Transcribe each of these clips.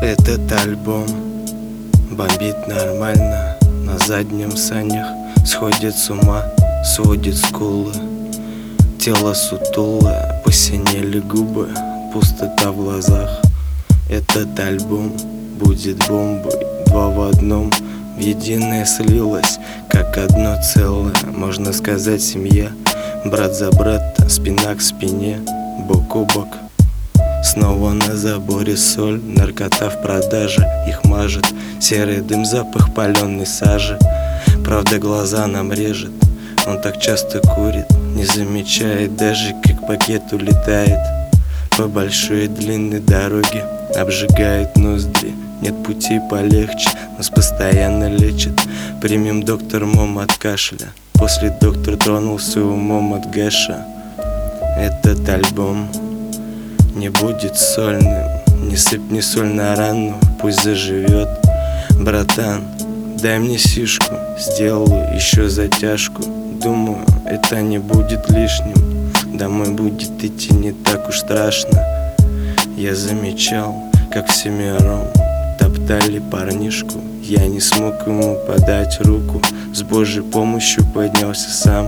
Этот альбом бомбит нормально. На заднем санях сходит с ума, сводит скулы. Тело сутулое, посинели губы, пустота в глазах. Этот альбом будет бомбой, два в одном, в единое слилось, как одно целое. Можно сказать, семья, брат за брата, спина к спине, бок о бок. Снова на заборе соль, наркота в продаже, их мажет серый дым, запах паленой сажи. Правда, глаза нам режет, он так часто курит, не замечает даже, как пакет улетает по большой и длинной дороге, обжигает ноздри. Нет пути полегче, нас постоянно лечит. Примем доктор мом от кашля, после доктор тронулся умом от гэша. Этот альбом не будет сольным, не сыпь ни соль на рану, пусть заживет. Братан, дай мне сишку, сделаю еще затяжку. Думаю, это не будет лишним, домой будет идти не так уж страшно. Я замечал, как всемиром топтали парнишку. Я не смог ему подать руку, с Божьей помощью поднялся сам.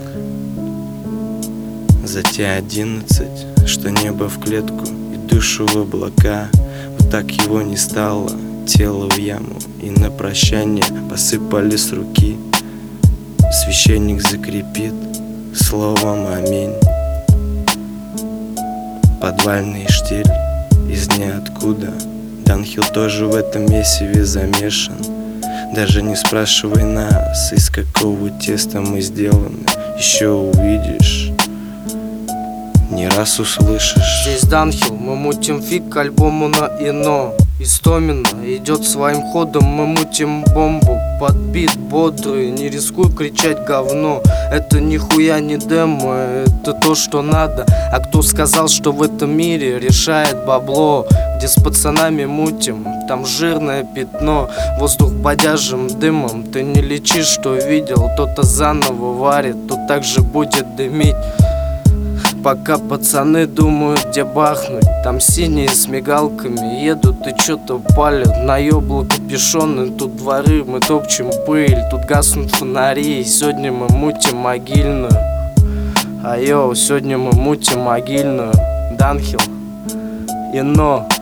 За те 11, что небо в клетку и душу в облака. Вот так его не стало, тело в яму, и на прощание посыпали с руки. Священник закрепит словом аминь. Подвальный штиль из ниоткуда. Данхил тоже в этом месиве замешан. Даже не спрашивай нас, из какого теста мы сделаны. Еще увидишь, не раз услышишь. Здесь Данхил, мы мутим фиг к альбому на ино. Истомина идет своим ходом, мы мутим бомбу под бит бодрый, не рискуй кричать говно. Это нихуя не демо, это то, что надо. А кто сказал, что в этом мире решает бабло? Где с пацанами мутим, там жирное пятно. Воздух бодяжим дымом, ты не лечишь, что видел. Кто-то заново варит, то так же будет дымить. Пока пацаны думают, где бахнуть, там синие с мигалками едут и чё-то палят. Наёбло капюшоны, тут дворы, мы топчем пыль, тут гаснут фонари. Сегодня мы мутим могильную. Айо, сегодня мы мутим могильную. Данхил, ино.